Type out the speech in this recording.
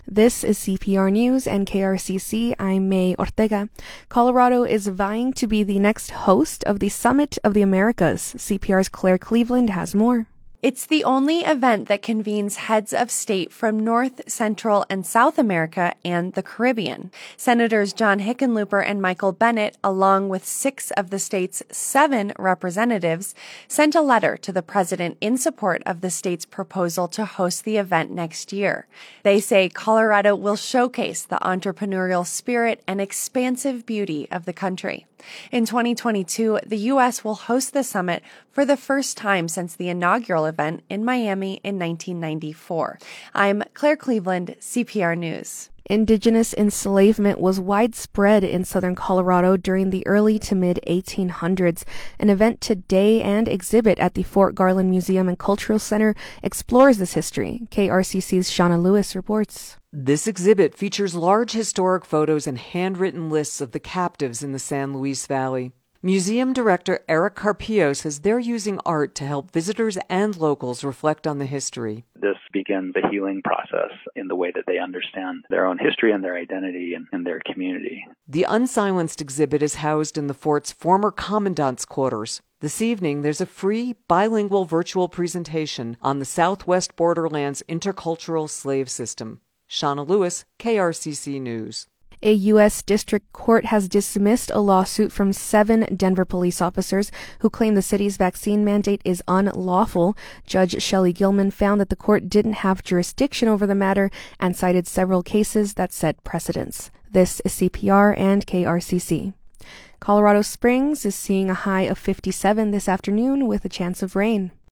This is CPR News and KRCC. I'm May Ortega. Colorado is vying to be the next host of the Summit of the Americas. CPR's Claire Cleveland has more. It's the only event that convenes heads of state from North, Central, and South America and the Caribbean. Senators John Hickenlooper and Michael Bennet, along with 6 of the state's 7 representatives, sent a letter to the president in support of the state's proposal to host the event next year. They say Colorado will showcase the entrepreneurial spirit and expansive beauty of the country. In 2022, the U.S. will host the summit for the first time since the inaugural event in Miami in 1994. I'm Claire Cleveland, CPR News. Indigenous enslavement was widespread in southern Colorado during the early to mid-1800s. An event today and exhibit at the Fort Garland Museum and Cultural Center explores this history. KRCC's Shauna Lewis reports. This exhibit features large historic photos and handwritten lists of the captives in the San Luis Valley. Museum director Eric Carpio says they're using art to help visitors and locals reflect on the history. This begins a healing process in the way that they understand their own history and their identity and their community. The Unsilenced exhibit is housed in the fort's former commandant's quarters. This evening, there's a free, bilingual virtual presentation on the Southwest Borderlands intercultural slave system. Shauna Lewis, KRCC News. A U.S. District Court has dismissed a lawsuit from 7 Denver police officers who claim the city's vaccine mandate is unlawful. Judge Shelley Gilman found that the court didn't have jurisdiction over the matter and cited several cases that set precedents. This is CPR and KRCC. Colorado Springs is seeing a high of 57 this afternoon with a chance of rain.